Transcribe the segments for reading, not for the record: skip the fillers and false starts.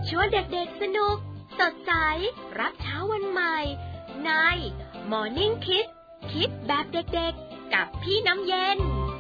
ชวนเด็กๆสนุกสดใสรับเช้าวันใหม่ใน Morning Kids คิดแบบเด็กๆกับพี่น้ำเย็น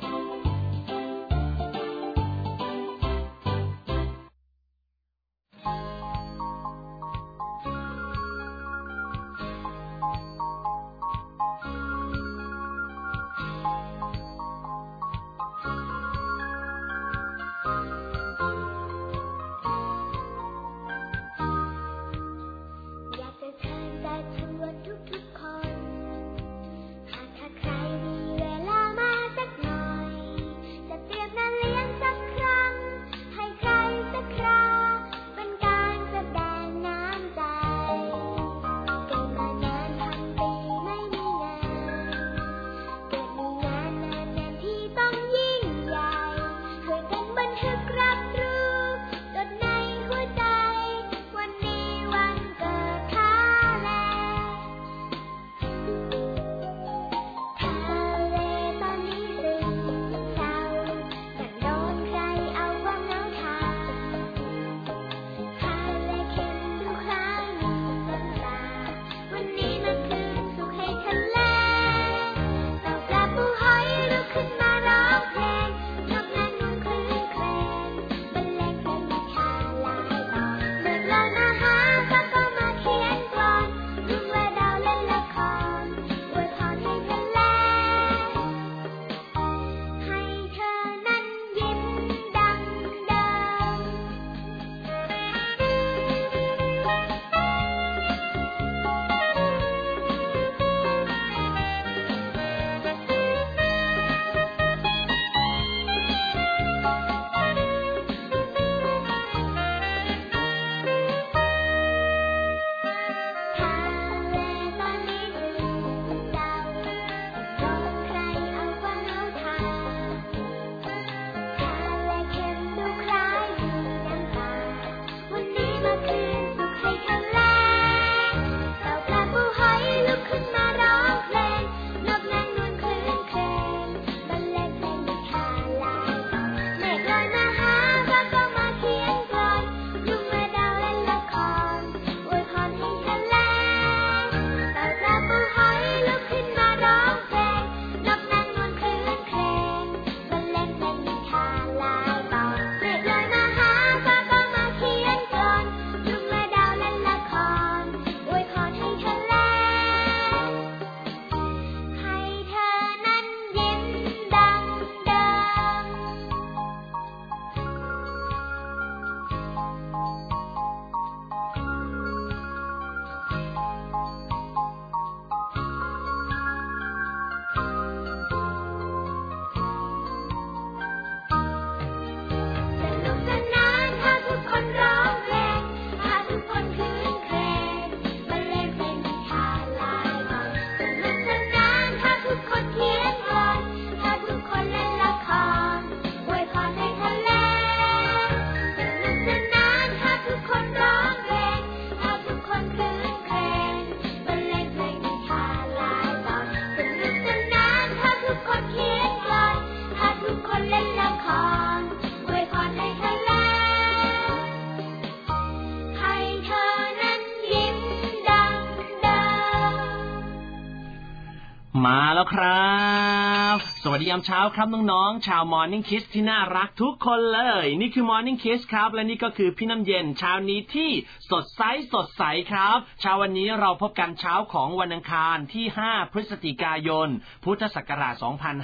มาแล้วครับสวัสดียามเช้าครับน้องๆชาว Morning Kids ที่น่ารักทุกคนเลยนี่คือ Morning Kids ครับและนี่ก็คือพี่น้ำเย็นเช้านี้ที่สดใสครับเช้าวันนี้เราพบกันเช้าของวันอังคารที่5พฤศจิกายนพุทธศักราช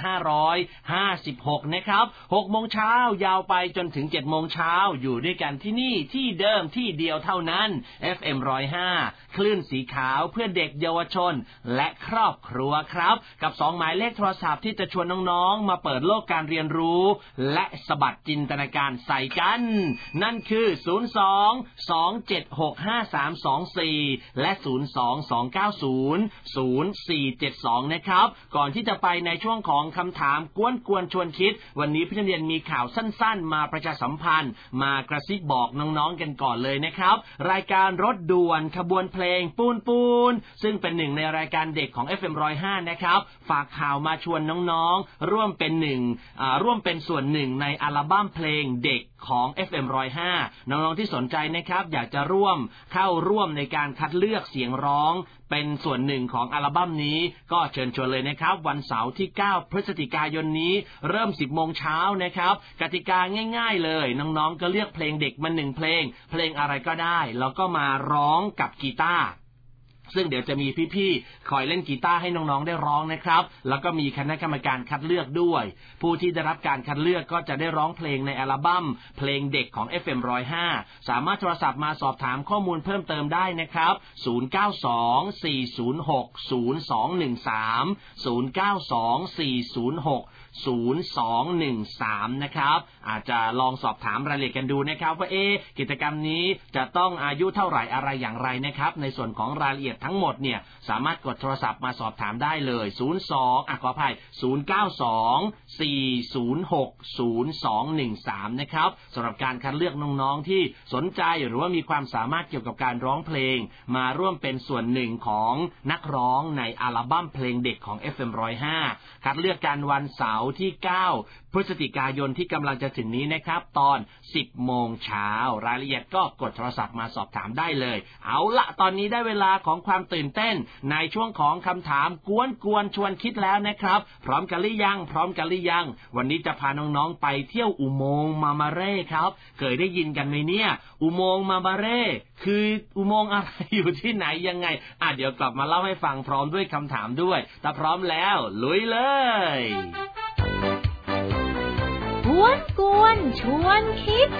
2556นะครับ 6:00 น.ยาวไปจนถึง 7:00 น.อยู่ด้วยกันที่นี่ที่เดิมที่เดียวเท่านั้น FM 105คลื่นสีขาวเพื่อเด็กเยาวชนและครอบครัวครับกับ2หมายเลขโทรศัพท์ที่จะชวนน้องๆมาเปิดโลกการเรียนรู้และสะบัดจินตนาการใส่กันนั่นคือ02-2765324และ02-290-0472นะครับก่อนที่จะไปในช่วงของคำถามกวนชวนคิดวันนี้พี่นักเรียนมีข่าวสั้นๆมาประชาสัมพันธ์มากระซิบบอกน้องๆกันก่อนเลยนะครับรายการรถด่วนขบวนเพลงปูนซึ่งเป็นหนึ่งในรายการเด็กของ FM 105นะครับฝากข่าวมาชวนน้องร่วมเป็นร่วมเป็นส่วนหนึ่งในอัลบั้มเพลงเด็กของ FM 105น้องๆที่สนใจนะครับอยากจะเข้าร่วมในการคัดเลือกเสียงร้องเป็นส่วนหนึ่งของอัลบั้มนี้ก็เชิญชวนเลยนะครับวันเสาร์ที่9พฤศจิกายนนี้เริ่ม 10 โมงเช้านะครับกติกาง่ายๆเลยน้องๆก็เลือกเพลงเด็กมา1เพลงอะไรก็ได้แล้วก็มาร้องกับกีตาร์ซึ่งเดี๋ยวจะมีพี่ๆคอยเล่นกีตาร์ให้น้องๆได้ร้องนะครับแล้วก็มีคณะกรรมการคัดเลือกด้วยผู้ที่ได้รับการคัดเลือกก็จะได้ร้องเพลงในอัลบั้มเพลงเด็กของ FM 105สามารถโทรศัพท์มาสอบถามข้อมูลเพิ่มเติมได้นะครับ0924060213 นะครับอาจจะลองสอบถามรายละเอียดกันดูนะครับว่ากิจกรรมนี้จะต้องอายุเท่าไหร่อะไรอย่างไรนะครับในส่วนของรายละเอียดทั้งหมดเนี่ยสามารถกดโทรศัพท์มาสอบถามได้เลย0924060213นะครับสำหรับการคัดเลือกน้องๆที่สนใจหรือว่ามีความสามารถเกี่ยวกับการร้องเพลงมาร่วมเป็นส่วนหนึ่งของนักร้องในอัลบั้มเพลงเด็กของ FM 105คัดเลือกกันวันเสาร์ที่9พฤศจิกายนที่กำลังจะถึงนี้นะครับตอน 10 โมงเช้ารายละเอียดก็กดโทรศัพท์มาสอบถามได้เลยเอาละตอนนี้ได้เวลาของความตื่นเต้นในช่วงของคำถามกวนชวนคิดแล้วนะครับพร้อมกันหรือยังวันนี้จะพาน้องๆไปเที่ยวอุโมงค์มามาเร่ครับเคยได้ยินกันไหมเนี่ยอุโมงค์มามาเร่คืออุโมงค์อะไรอยู่ที่ไหนยังไงเดี๋ยวกลับมาเล่าให้ฟังพร้อมด้วยคำถามด้วยถ้าพร้อมแล้วลุยเลยกวนชวนคิด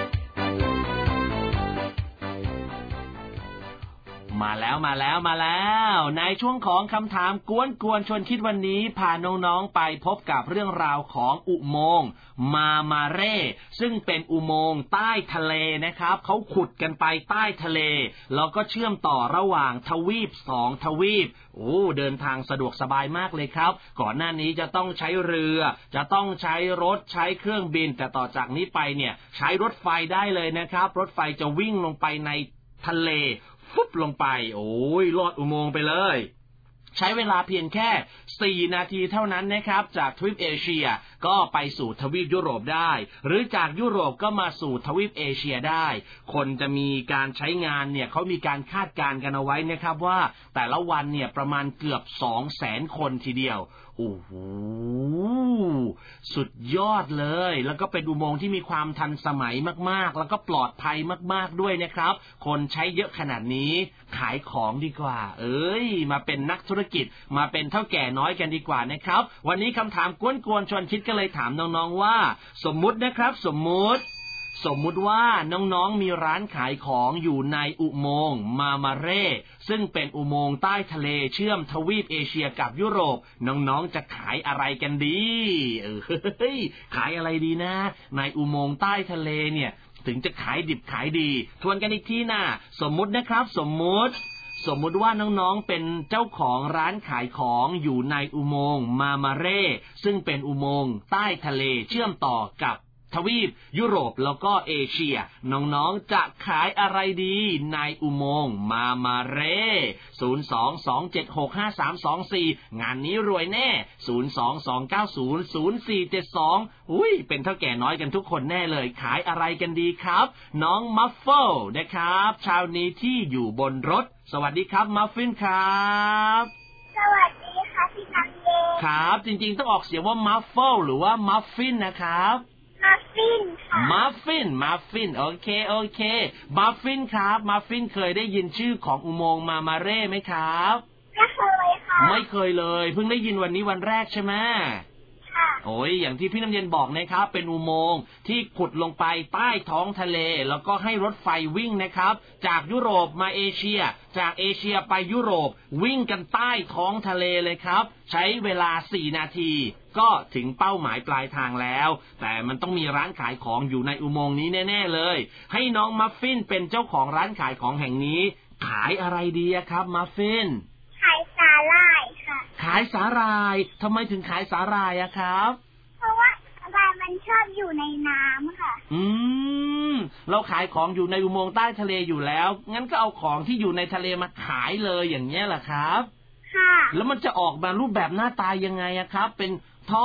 มาแล้วในช่วงของคำถามกวนชวนคิดวันนี้พาน้องๆไปพบกับเรื่องราวของอุโมงค์มาเร่ซึ่งเป็นอุโมงค์ใต้ทะเลนะครับเขาขุดกันไปใต้ทะเลแล้วก็เชื่อมต่อระหว่างทวีป2ทวีปเดินทางสะดวกสบายมากเลยครับก่อนหน้านี้จะต้องใช้เรือจะต้องใช้รถใช้เครื่องบินแต่ต่อจากนี้ไปเนี่ยใช้รถไฟได้เลยนะครับรถไฟจะวิ่งลงไปในทะเลฟุบลงไปลอดอุโมงค์ไปเลยใช้เวลาเพียงแค่4นาทีเท่านั้นนะครับจากทวีปเอเชียก็ไปสู่ทวีปยุโรปได้หรือจากยุโรปก็มาสู่ทวีปเอเชียได้คนจะมีการใช้งานเนี่ยเขามีการคาดการณ์กันเอาไว้นะครับว่าแต่ละวันเนี่ยประมาณเกือบ 200,000 คนทีเดียวโอ้โหสุดยอดเลยแล้วก็เป็นอุโมงค์ที่มีความทันสมัยมากๆแล้วก็ปลอดภัยมากๆด้วยนะครับคนใช้เยอะขนาดนี้ขายของดีกว่ามาเป็นนักธุรกิจมาเป็นเท่าแก่น้อยกันดีกว่านะครับวันนี้คำถามกวนชวนคิดก็เลยถามน้องๆว่าสมมุตินะครับสมมุติว่าน้องๆมีร้านขายของอยู่ในอุโมงค์มาเร่ซึ่งเป็นอุโมงค์ใต้ทะเลเชื่อมทวีปเอเชียกับยุโรปน้องๆจะขายอะไรกันดีขายอะไรดีนะในอุโมงค์ใต้ทะเลเนี่ยถึงจะขายดิบขายดีทวนกันอีกทีนะสมมุตินะครับสมมุติว่าน้องๆเป็นเจ้าของร้านขายของอยู่ในอุโมงค์มาเร่ซึ่งเป็นอุโมงค์ใต้ทะเลเชื่อมต่อกับทวีปยุโรปแล้วก็เอเชียน้องๆจะขายอะไรดีในอุโมงค์มาเร่022765324งานนี้รวยแน่022900472เป็นเท่าแก่น้อยกันทุกคนแน่เลยขายอะไรกันดีครับน้องมัฟเฟิลนะครับเช้านี้ที่อยู่บนรถสวัสดีครับมัฟฟินครับสวัสดีค่ะพี่นักเรียนครับจริงๆต้องออกเสียงว่ามัฟเฟิลหรือว่ามัฟฟินนะครับมัฟฟินโอเคมัฟฟินครับมัฟฟินเคยได้ยินชื่อของอุโมงค์มาเร่ไหมครับไม่เคยค่ะไม่เคยเลยเพิ่งได้ยินวันนี้วันแรกใช่ไหมค่ะอย่างที่พี่น้ำเย็นบอกนะครับเป็นอุโมงค์ที่ขุดลงไปใต้ท้องทะเลแล้วก็ให้รถไฟวิ่งนะครับจากยุโรปมาเอเชียจากเอเชียไปยุโรปวิ่งกันใต้ท้องทะเลเลยครับใช้เวลา4นาทีก็ถึงเป้าหมายปลายทางแล้วแต่มันต้องมีร้านขายของอยู่ในอุโมงค์นี้แน่ๆเลยให้น้องมัฟฟินเป็นเจ้าของร้านขายของแห่งนี้ขายอะไรดีครับมัฟฟินขายสาหร่ายค่ะขายสาหร่ายทำไมถึงขายสาหร่ายครับเพราะว่าปลามันชอบอยู่ในน้ำค่ะเราขายของอยู่ในอุโมงค์ใต้ทะเลอยู่แล้วงั้นก็เอาของที่อยู่ในทะเลมาขายเลยอย่างเงี้ยแหละครับค่ะแล้วมันจะออกมารูปแบบหน้าตายังไงครับเป็นทอด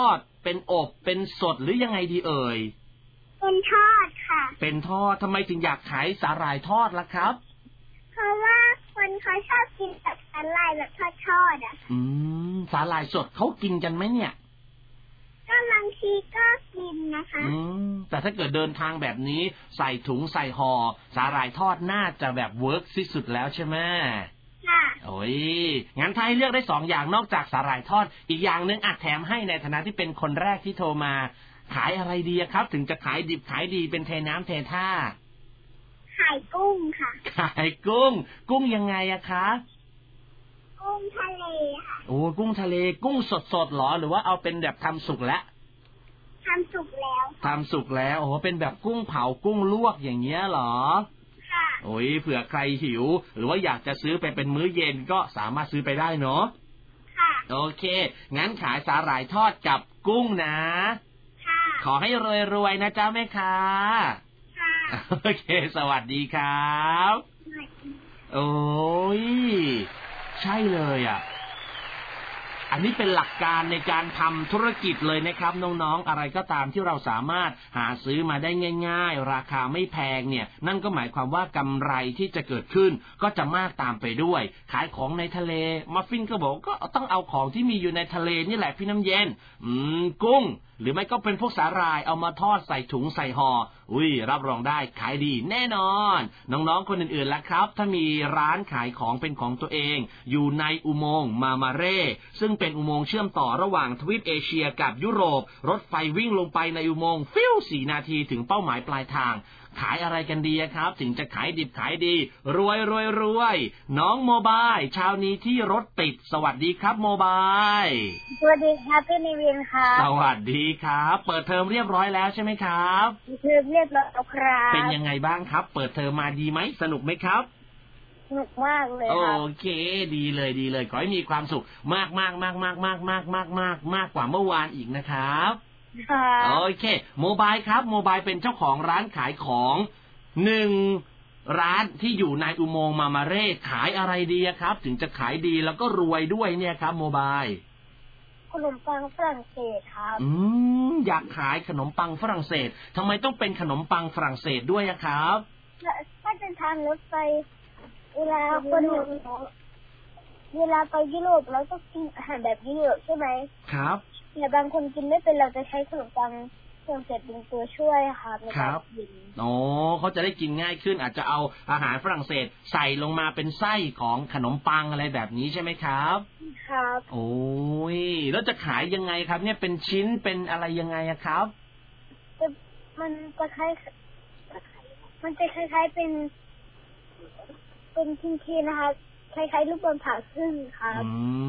เป็นอบเป็นสดหรือยังไงดีเอ่ยเป็นทอดค่ะเป็นทอดทำไมถึงอยากขายสาหร่ายทอดล่ะครับเพราะว่าคนเขาชอบกินแบบสาหร่ายแบบทอดอ่ะสาหร่ายสดเขากินกันไหมเนี่ยก็บางทีก็กินนะคะแต่ถ้าเกิดเดินทางแบบนี้ใส่ถุงใส่ห่อสาหร่ายทอดน่าจะแบบเวิร์กที่สุดแล้วใช่ไหมค่ะโอ้ยงั้นถ้าให้เลือกได้2 อย่างนอกจากสาหร่ายทอดอีกอย่างนึงแถมให้ในฐานะที่เป็นคนแรกที่โทรมาขายอะไรดีครับถึงจะขายดิบขายดีเป็นเทน้ำเทท่าขายกุ้งค่ะขายกุ้งยังไงอะคะกุ้งทะเลค่ะโอ้กุ้งทะเลกุ้งสดๆหรอหรือว่าเอาเป็นแบบทำสุกแล้วทำสุกแล้วโอ้เป็นแบบกุ้งเผากุ้งลวกอย่างเงี้ยหรอค่ะโอ้ยเผื่อใครหิวหรือว่าอยากจะซื้อไปเป็นมื้อเย็นก็สามารถซื้อไปได้เนาะค่ะโอเคงั้นขายสาหร่ายทอดกับกุ้งนะค่ะขอให้รวยๆนะจ๊ะแม่ค้าค่ะโอเคสวัสดีครับโอ้ยใช่เลยอ่ะอันนี้เป็นหลักการในการทำธุรกิจเลยนะครับน้องๆอะไรก็ตามที่เราสามารถหาซื้อมาได้ง่ายๆราคาไม่แพงเนี่ยนั่นก็หมายความว่ากำไรที่จะเกิดขึ้นก็จะมากตามไปด้วยขายของในทะเลมัฟฟินก็บอกก็ต้องเอาของที่มีอยู่ในทะเลนี่แหละพี่น้ำเย็นกุ้งหรือไม่ก็เป็นพวกสาหร่ายเอามาทอดใส่ถุงใส่ห่อรับรองได้ขายดีแน่นอนน้องๆคนอื่นๆล่ะครับถ้ามีร้านขายของเป็นของตัวเองอยู่ในอุโมงค์มาเร่ซึ่งเป็นอุโมงค์เชื่อมต่อระหว่างทวีปเอเชียกับยุโรปรถไฟวิ่งลงไปในอุโมงค์ฟิว4 นาทีถึงเป้าหมายปลายทางขายอะไรกันดีครับถึงจะขายดิบขายดีรวยน้องโมบายเช้านี้ที่รถติดสวัสดีครับโมบายสวัสดีครับพี่นิวินครับสวัสดีครับเปิดเทอมเรียบร้อยแล้วใช่ไหมครับเรียบร้อยแล้วครับเป็นยังไงบ้างครับเปิดเทอมมาดีไหมสนุกไหมครับสนุกมากเลยครับโอเคดีเลยขอให้มีความสุขมากกว่าเมื่อวานอีกนะครับโอเคโมบายครับโมบายเป็นเจ้าของร้านขายของ1ร้านที่อยู่ในอุโมงค์มาเร่ขายอะไรดีครับถึงจะขายดีแล้วก็รวยด้วยเนี่ยครับโมบายขนมปังฝรั่งเศสครับอยากขายขนมปังฝรั่งเศสทำไมต้องเป็นขนมปังฝรั่งเศสด้วยครับถ้าเป็นทางรถไฟเวลาไปยุโรปเราต้องกินอาหารแบบยุโรปใช่ไหมครับแต่บางคนกินไม่เป็นเราจะใช้ขนมปังฝรั่งเศสเป็นตัวช่วยครับในการกินเขาจะได้กินง่ายขึ้นอาจจะเอาอาหารฝรั่งเศสใส่ลงมาเป็นไส้ของขนมปังอะไรแบบนี้ใช่ไหมครับครับโอ้ยแล้วจะขายยังไงครับเนี่ยเป็นชิ้นเป็นอะไรยังไงครับมันจะคล้ายเป็นชิ้นๆนะคะคล้ายๆลูกบอลผ่าครึ่งครับ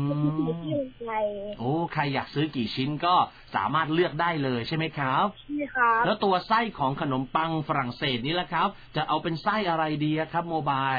ใครอยากซื้อกี่ชิ้นก็สามารถเลือกได้เลยใช่ไหมครับใช่ครับแล้วตัวไส้ของขนมปังฝรั่งเศสนี่แหละครับจะเอาเป็นไส้อะไรดีครับโมบาย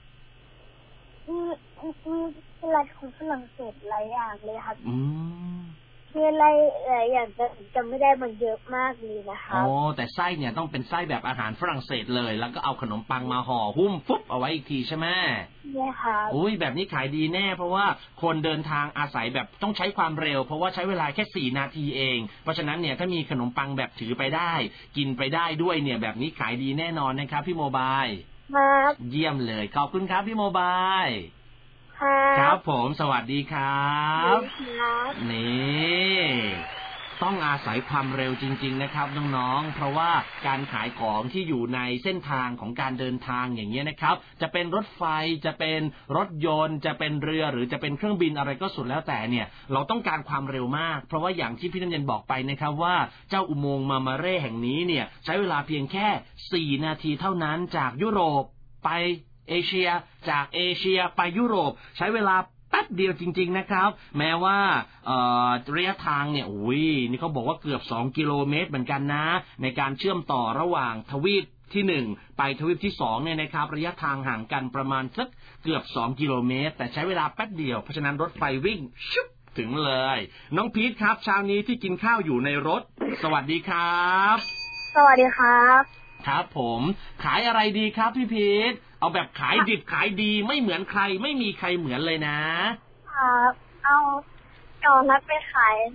อะไรของฝรั่งเศสหลายอย่างเลยครับคืออะไรอย่างจำไม่ได้มันเยอะมากเลยนะคะแต่ไส้เนี่ยต้องเป็นไส้แบบอาหารฝรั่งเศสเลยแล้วก็เอาขนมปังมาห่อหุ้มฟุบเอาไว้อีกทีใช่ไหมใช่ค่ะแบบนี้ขายดีแน่เพราะว่าคนเดินทางอาศัยแบบต้องใช้ความเร็วเพราะว่าใช้เวลาแค่4 นาทีเองเพราะฉะนั้นเนี่ยถ้ามีขนมปังแบบถือไปได้กินไปได้ด้วยเนี่ยแบบนี้ขายดีแน่นอนนะครับพี่โมบายครับเยี่ยมเลยขอบคุณครับพี่โมบายครับผมสวัสดีครับนี่ต้องอาศัยความเร็วจริงๆนะครับน้องๆเพราะว่าการขายของที่อยู่ในเส้นทางของการเดินทางอย่างเงี้ยนะครับจะเป็นรถไฟจะเป็นรถยนต์จะเป็นเรือหรือจะเป็นเครื่องบินอะไรก็สุดแล้วแต่เนี่ยเราต้องการความเร็วมากเพราะว่าอย่างที่พี่น้ำเย็นบอกไปนะครับว่าเจ้าอุโมงค์มาเร่แห่งนี้เนี่ยใช้เวลาเพียงแค่4 นาทีเท่านั้นจากยุโรปไปเอเชียจากเอเชียไปยุโรปใช้เวลาแป๊บเดียวจริงๆนะครับแม้ว่าระยะทางเนี่ยนี่เขาบอกว่าเกือบ2 กิโลเมตรเหมือนกันนะในการเชื่อมต่อระหว่างทวีปที่1ไปทวีปที่2เนี่ยนะครับระยะทางห่างกันประมาณสักเกือบ2 กิโลเมตรแต่ใช้เวลาแป๊บเดียวเพราะฉะนั้นรถไฟวิ่งชุบถึงเลยน้องพีทครับเช้านี้ที่กินข้าวอยู่ในรถสวัสดีครับสวัสดีครับครับผมขายอะไรดีครับพี่พีทเอาแบบขายดิบขายดีไม่เหมือนใครไม่มีใครเหมือนเลยนะครับเอานัดไปขาย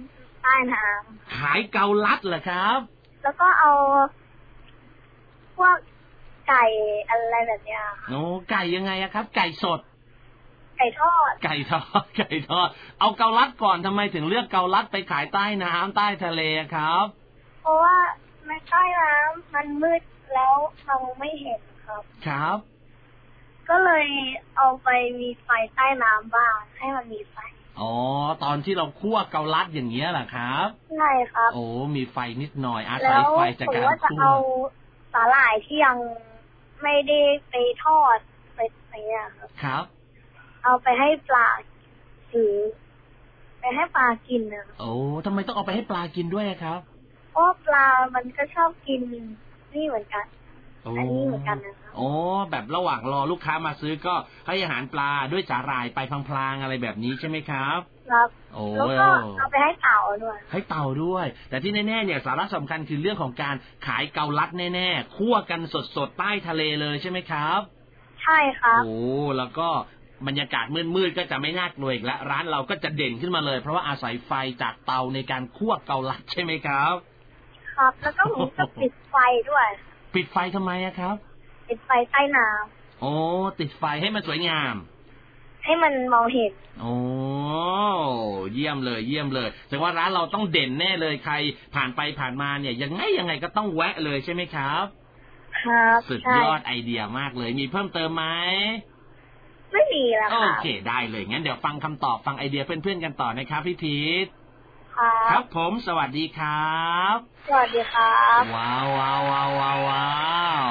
ใต้น้ำขายเกาลัดเหรอครับแล้วก็เอาพวกไก่อะไรแบบเนี้ยโอ้ไก่ยังไงครับ ไก่สดไก่ทอดเอาเกาลัดก่อนทำไมถึงเลือกเกาลัดไปขายใต้น้ำใต้ทะเลครับเพราะว่าในใต้น้ำมันมืดแล้วเราไม่เห็นครับก็เลยเอาไปมีไฟใต้น้ำบ้างให้มันมีไฟอ๋อตอนที่เราคั่วเกาลัดอย่างเงี้ยแหละครับใช่ครับโอ้มีไฟนิดหน่อยอาศัยไฟจากการคั่วแล้วผมว่าจะเอาสาหร่ายที่ยังไม่ได้ไปทอดไปเนี่ยครับเอาไปให้ปลาหรือไปให้ปลากินนะโอ้ทำไมต้องเอาไปให้ปลากินด้วยครับเพราะปลามันก็ชอบกินนี่เหมือนกันอันนี้เหมือนกันนะครับอ๋อแบบระหว่างรอลูกค้ามาซื้อก็ให้อาหารปลาด้วยสาหร่ายไปพลางๆอะไรแบบนี้ใช่ไหมครับครับโอ้แล้วก็เอาไปให้เต่าด้วยให้เต่าด้วยแต่ที่แน่ๆเนี่ยสาระสำคัญคือเรื่องของการขายเกาลัดแน่ๆคั่วกันสดๆใต้ทะเลเลยใช่ไหมครับใช่ครับโอ้แล้วก็บรรยากาศมืดๆก็จะไม่น่ากลัวอีกแล้วร้านเราก็จะเด่นขึ้นมาเลยเพราะว่าอาศัยไฟจากเตาในการคั่วเกาลัดใช่ไหมครับครับแล้วก็ผมจะปิดไฟด้วยปิดไฟทำไมครับปิดไฟใต้น้ำโอ้ติดไฟให้มันสวยงามให้มันมองเห็นโอ้เยี่ยมเลยแสดงว่าร้านเราต้องเด่นแน่เลยใครผ่านไปผ่านมาเนี่ยยังไงก็ต้องแวะเลยใช่ไหมครับครับสุดยอดไอเดียมากเลยมีเพิ่มเติมไหมไม่มีแล้วค่ะโอเคได้เลยงั้นเดี๋ยวฟังคำตอบฟังไอเดียเพื่อนๆกันต่อนะครับพี่พีทครับผมสวัสดีครับสวัสดีครับว้าว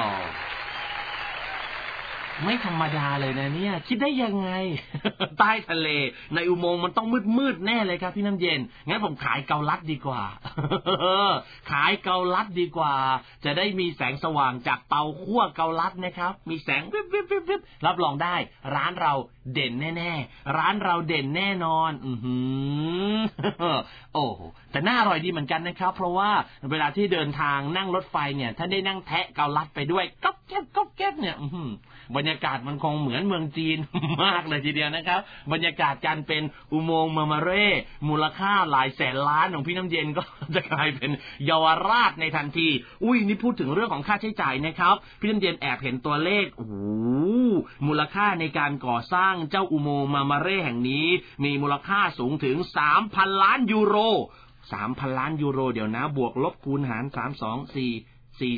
ไม่ธรรมดาเลยนะเนี่ยคิดได้ยังไง ใต้ทะเลในอุโมงค์มันต้องมืดแน่เลยครับพี่น้ำเย็นงั้นผมขายเกาลัดดีกว่า ขายเกาลัดดีกว่าจะได้มีแสงสว่างจากเตาคั่วเกาลัดนะครับมีแสงวิบรับรองได้ร้านเราเด่นแน่ๆร้านเราเด่นแน่นอนโอ้แต่น่าอร่อยดีเหมือนกันนะครับเพราะว่าเวลาที่เดินทางนั่งรถไฟเนี่ยถ้าได้นั่งแทะเกาลัดไปด้วยก๊อบแก๊บเนี่ยบรรยากาศมันคงเหมือนเมืองจีนมากเลยทีเดียวนะครับบรรยากาศการเป็นอุโมงค์มาเร่มูลค่าหลายแสนล้านของพี่น้ำเย็นก็จะกลายเป็นเยาวราชในทันทีนี่พูดถึงเรื่องของค่าใช้จ่ายนะครับพี่น้ำเย็นแอบเห็นตัวเลขมูลค่าในการก่อสร้างเจ้าอุโมงค์มาเร่แห่งนี้มีมูลค่าสูงถึง 3,000 ล้านยูโร 3,000 ล้านยูโรเดี๋ยวนะบวกลบคูณหาร3 2 4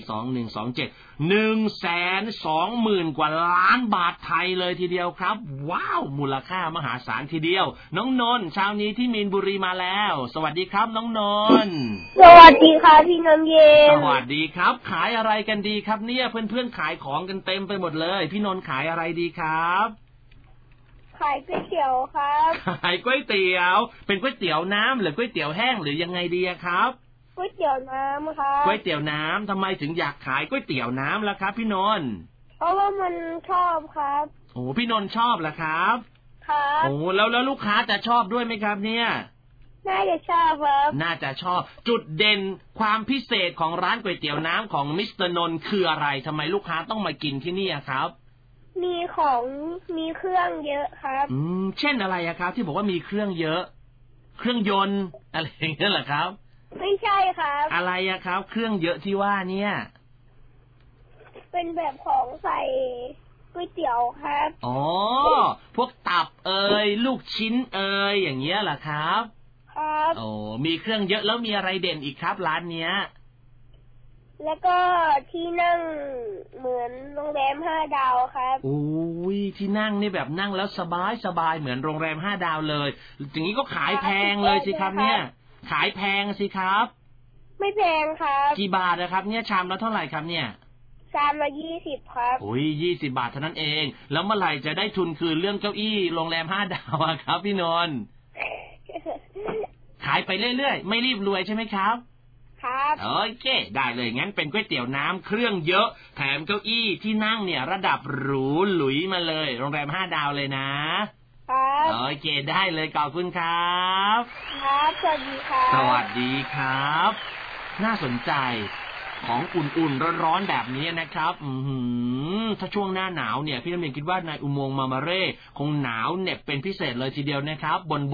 42127 120,000 กว่าล้านบาทไทยเลยทีเดียวครับว้าวมูลค่ามหาศาลทีเดียวน้องนนท์เช้านี้ที่มีนบุรีมาแล้วสวัสดีครับน้องนนท์สวัสดีครับพี่น้ำเย็นสวัสดีครับขายอะไรกันดีครับเนี่ยเพื่อนๆขายของกันเต็มไปหมดเลยพี่นนท์ขายอะไรดีครับขายก๋วยเตี๋ยวครับขายก๋วยเตี๋ยวเป็นก๋วยเตี๋ยวน้ำหรือก๋วยเตี๋ยวแห้งหรือยังไงดีครับก๋วยเตี๋ยวน้ำครับก๋วยเตี๋ยวน้ำทำไมถึงอยากขายก๋วยเตี๋ยวน้ำล่ะครับพี่นนท์เพราะว่ามันชอบครับโอ้พี่นนท์ชอบล่ะครับครับโอ้แล้วลูกค้าจะชอบด้วยไหมครับเนี่ยน่าจะชอบครับน่าจะชอบจุดเด่นความพิเศษของร้านก๋วยเตี๋ยวน้ำของมิสเตอร์นนท์คืออะไรทำไมลูกค้าต้องมากินที่นี่ครับมีเครื่องเยอะครับเช่นอะไรครับที่บอกว่ามีเครื่องเยอะเครื่องยนต์อะไรอย่างเงี้ยเหรอครับไม่ใช่ครับอะไรครับเครื่องเยอะที่ว่าเนี่ยเป็นแบบของใส่ก๋วยเตี๋ยวครับอ๋อพวกตับลูกชิ้นอย่างเงี้ยเหรอครับครับโอ้มีเครื่องเยอะแล้วมีอะไรเด่นอีกครับร้านเนี้ยแล้วก็ที่นั่งเหมือนโรงแรม5 ดาวครับโอ้ยที่นั่งนี่แบบนั่งแล้วสบายเหมือนโรงแรม5 ดาวเลยอย่างนี้ก็ขายแพงเลยสิครับเนี่ยขายแพงสิครับไม่แพงครับกี่บาทนะครับเนี่ยชามละเท่าไหร่ครับเนี่ยชามละ20ครับโอ้ย20 บาทเท่านั้นเองแล้วเมื่อไหร่จะได้ทุนคืนเรื่องเก้าอี้โรงแรม5 ดาวครับพี่นนท์ขายไปเรื่อยๆไม่รีบรวยใช่ไหมครับครับโอเคได้เลยงั้นเป็นก๋วยเตี๋ยวน้ำเครื่องเยอะแถมเก้าอี้ที่นั่งเนี่ยระดับหรูหลุยมาเลยโรงแรม5 ดาวเลยนะครับโอเคได้เลยขอบคุณครับครับสวัสดีครับสวัสดีครับน่าสนใจของอุ่นๆร้อนๆแบบนี้นะครับถ้าช่วงหน้าหนาวเนี่ยพี่น้ำเย็นคิดว่าในอุโมงค์มาเร่คงหนาวเหน็บเป็นพิเศษเลยทีเดียวนะครับบนบก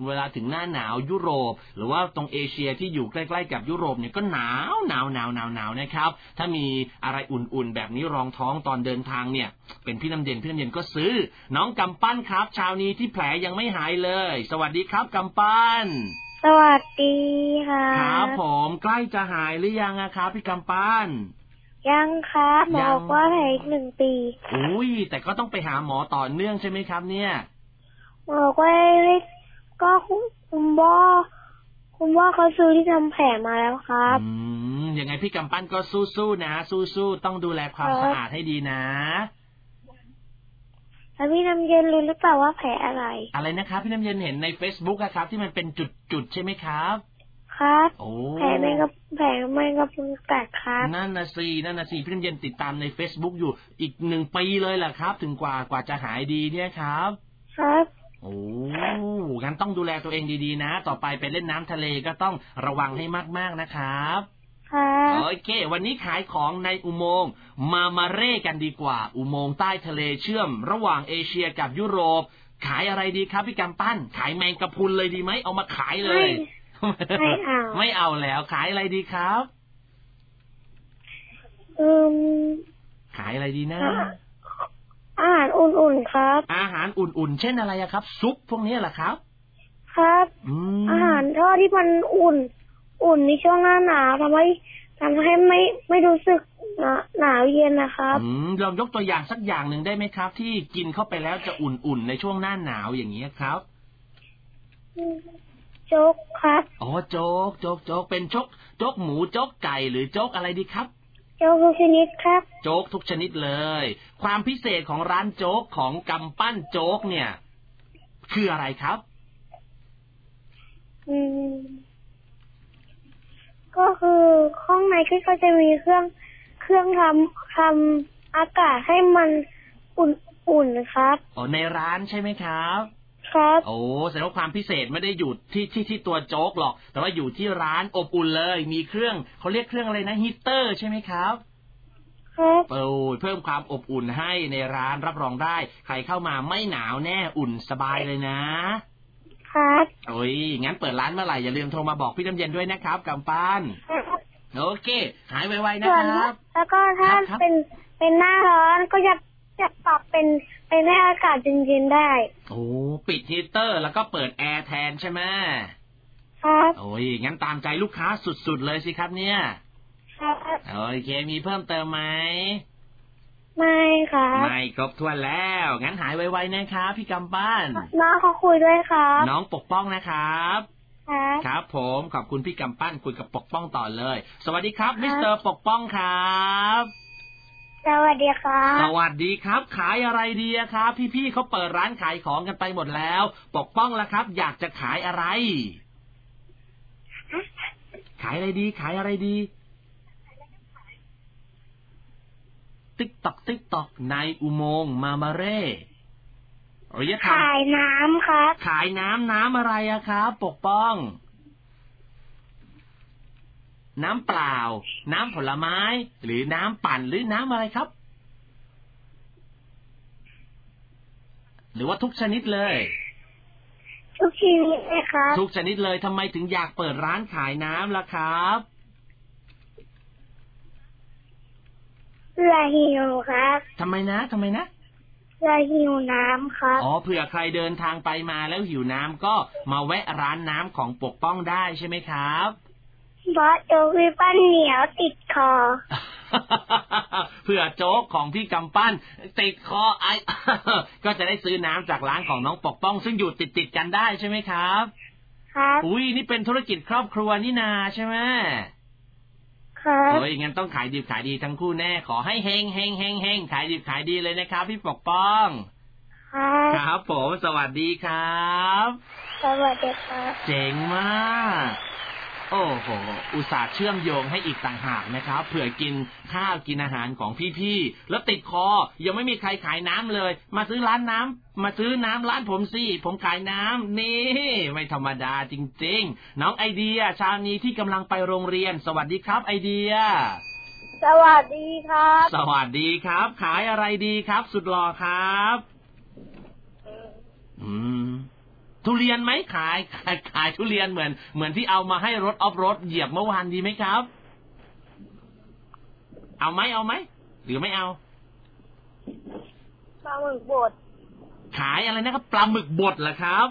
เวลาถึงหน้าหนาวยุโรปหรือว่าตรงเอเชียที่อยู่ใกล้ๆกับยุโรปเนี่ยก็หนาวนะครับถ้ามีอะไรอุ่นๆแบบนี้รองท้องตอนเดินทางเนี่ยเป็นพี่น้ำเย็นก็ซื้อน้องกำปั้นครับเช้านี้ที่แผลยังไม่หายเลยสวัสดีครับกำปั้นสวัสดีค่ะครับผมใกล้จะหายหรือยังครับพี่กำปั้นยังครับหมอบอกว่าแผลอีก1 ปีอุ้ยแต่ก็ต้องไปหาหมอต่อเนื่องใช่ไหมครับเนี่ยหมอบอกว่าก็คุณพ่อเขาซื้อที่ทำแผลมาแล้วครับยังไงพี่กำปั้นก็สู้ๆนะสู้ๆต้องดูแลความสะอาดให้ดีนะแล้วพี่น้ำเย็นรู้หรือเปล่าว่าแผลอะไรนะครับพี่น้ำเย็นเห็นใน Facebook อะครับที่มันเป็นจุดๆใช่ไหมครับครับแผลแมงกะพรุนกัดครับนั่นน่ะสิพี่น้ำเย็นติดตามใน Facebook อยู่อีก1 ปีเลยแหละครับถึงกว่าจะหายดีเนี่ยครับครับโอ้งั้นต้องดูแลตัวเองดีๆนะต่อไปไปเล่นน้ำทะเลก็ต้องระวังให้มากๆนะครับโอเควันนี้ขายของในอุโมงค์มาเร่กันดีกว่าอุโมงค์ใต้ทะเลเชื่อมระหว่างเอเชียกับยุโรปขายอะไรดีครับพี่กำปั้นขายแมงกะพรุนเลยดีไหมเอามาขายเลยไม่เอาแล้วขายอะไรดีครับขายอะไรดีนะอาหารอุ่นๆครับอาหารอุ่นๆเช่นอะไรครับซุปพวกนี้แหละครับครับอาหารทอดที่มันอุ่นในช่วงหน้าหนาวทำให้ไม่รู้สึกหนาวเย็นนะครับลองยกตัวอย่างสักอย่างหนึ่งได้ไหมครับที่กินเข้าไปแล้วจะอุ่นๆในช่วงหน้าหนาวอย่างนี้ครับโจ๊กครับอ๋อโจ๊กเป็นโจ๊กหมูโจ๊กไก่หรือโจ๊กอะไรดีครับโจ๊กทุกชนิดครับโจ๊กทุกชนิดเลยความพิเศษของร้านโจ๊กของกำปั้นโจ๊กเนี่ยคืออะไรครับก็คือข้างในก็จะมีเครื่องทำอากาศให้มันอุ่นครับอ๋อในร้านใช่ไหมครับครับโอ้แสดงว่าความพิเศษไม่ได้อยู่ที่ตัวโจ๊กหรอกแต่ว่าอยู่ที่ร้านอบอุ่นเลยมีเครื่องเขาเรียกเครื่องอะไรนะฮีตเตอร์ใช่ไหมครับครับเพิ่มความอบอุ่นให้ในร้านรับรองได้ใครเข้ามาไม่หนาวแน่อุ่นสบายเลยนะครับโอ้ยงั้นเปิดร้านเมื่อไหร่อย่าลืมโทรมาบอกพี่น้ำเย็นด้วยนะครับกำปั้นโอเคหายไวๆนะครับแล้วก็ถ้าเป็นหน้าร้อนก็จะปรับเป็นให้อากาศเย็นๆได้โอ้ปิดฮีตเตอร์แล้วก็เปิดแอร์แทนใช่ไหมครับโอ้ยงั้นตามใจลูกค้าสุดๆเลยสิครับเนี่ยครับโอเคมีเพิ่มเติมไหมไม่ครับไม่ครบถ้วนแล้วงั้นหายไวๆนะครับพี่กำปั้นน้องเขาคุยด้วยครับน้องปกป้องนะครับครับผมขอบคุณพี่กำปั้นคุยกับปกป้องต่อเลยสวัสดีครับมิสเตอร์ปกป้องครับสวัสดีครับสวัสดีครับขายอะไรดีครับพี่ๆเขาเปิดร้านขายของกันไปหมดแล้วปกป้องล่ะครับอยากจะขายอะไรขายอะไรดีติ๊กตอกในอุโมงค์มาเร่ขายน้ำครับขายน้ำอะไรครับปกป้องน้ำเปล่าน้ำผลไม้หรือน้ำปั่นหรือน้ำอะไรครับหรือว่าทุกชนิดเลยทุกชนิดเลยครับทุกชนิดเลยทำไมถึงอยากเปิดร้านขายน้ำล่ะครับเพื่อหิวครับทำไมนะเพื่อหิวน้ำครับอ๋อเผื่อใครเดินทางไปมาแล้วหิวน้ำก็มาแวะร้านน้ำของปกป้องได้ใช่ไหมครับเพราะโจ๊กพี่ปั้นเหนียวติดคอเผื่อโจ๊กของพี่กำปั้นติดคอก็จะได้ซื้อน้ำจากร้านของน้องปกป้องซึ่งอยู่ติดกันได้ใช่ไหมครับครับอุ้ยนี่เป็นธุรกิจครอบครัวนี่นาใช่ไหมครับโอ้ยงั้นต้องขายดีทั้งคู่แน่ขอให้เฮงขายดีเลยนะครับพี่ปกป้องครับผมสวัสดีครับสวัสดีครับเจ๋งมากโอ้โหอุตส่าห์เชื่อมโยงให้อีกต่างหากนะครับเผื่อกินข้าวกินอาหารของพี่ๆแล้วติดคอยังไม่มีใครขายน้ำเลยมาซื้อน้ำร้านผมสิผมขายน้ำนี่ไม่ธรรมดาจริงๆน้องไอเดียเช้านี้ที่กำลังไปโรงเรียนสวัสดีครับไอเดียสวัสดีครับสวัสดีครับขายอะไรดีครับสุดหล่อครับทุเรียนไหมขายทุเรียนเหมือนที่เอามาให้รถออฟโรดเหยียบเมื่อวานดีไหมครับเอาไหมหรือไม่เอาปลาหมึกบดขายอะไรนะครับปลาหมึกบดเหรอครับ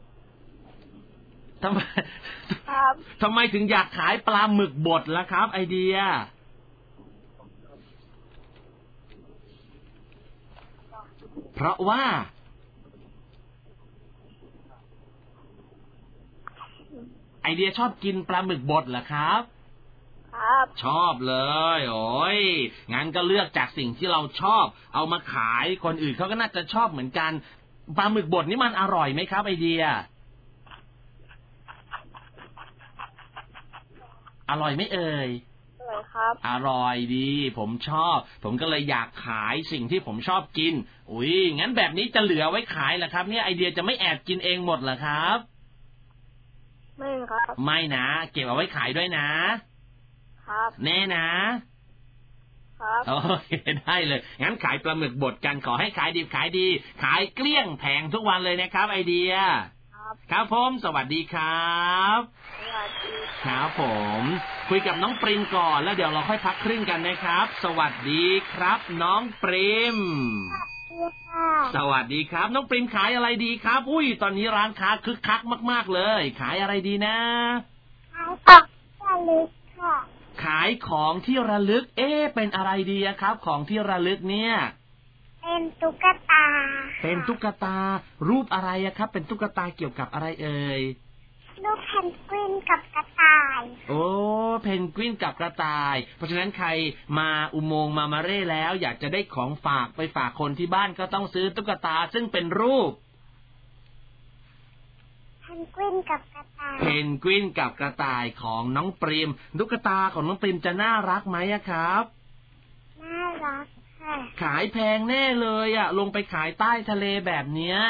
ทำไมถึงอยากขายปลาหมึกบดล่ะครับไอเดียเพราะว่าไอเดียชอบกินปลาหมึกบดเหรอครับครับชอบเลยโอ้ยงั้นก็เลือกจากสิ่งที่เราชอบเอามาขายคนอื่นเขาก็น่าจะชอบเหมือนกันปลาหมึกบดนี่มันอร่อยไหมครับไอเดียอร่อยไหมเอ่ยอร่อยครับอร่อยดีผมชอบผมก็เลยอยากขายสิ่งที่ผมชอบกินอุ้ยงั้นแบบนี้จะเหลือไว้ขายเหรอครับเนี่ยไอเดียจะไม่แอบกินเองหมดเหรอครับไม่ครับไม่นะเก็บเอาไว้ขายด้วยนะครับแน่นะครับโอเคได้เลยงั้นขายปลาหมึกบดกันขอให้ขายดีขายดีขายเกลี้ยงแผงทุกวันเลยนะครับไอเดียครับผมสวัสดีครับสวัสดีครับผมคุยกับน้องปริมก่อนแล้วเดี๋ยวเราค่อยพักครึ่งกันนะครับสวัสดีครับน้องปริมสวัสดีครับน้องปริมขายอะไรดีครับอุ้ยตอนนี้ร้านค้าคึกคักมากๆเลยขายอะไรดีนะขายของที่ระลึกค่ะขายของที่ระลึกเป็นอะไรดีครับของที่ระลึกเนี่ยเป็นตุ๊กตาเป็นตุ๊กตารูปอะไรครับเป็นตุ๊กตาเกี่ยวกับอะไรเอ่ยรูปเพนกวินกับกระต่ายโอ้เพนกวินกับกระต่ายเพราะฉะนั้นใครมาอุโมงค์มาเร่แล้วอยากจะได้ของฝากไปฝากคนที่บ้านก็ต้องซื้อตุ๊กตาซึ่งเป็นรูปเพนกวินกับกระต่ายเพนกวินกับกระต่ายของน้องปริมตุ๊กตาของน้องปริมจะน่ารักไหมครับน่ารักค่ะขายแพงแน่เลยลงไปขายใต้ทะเลแบบเนี้ย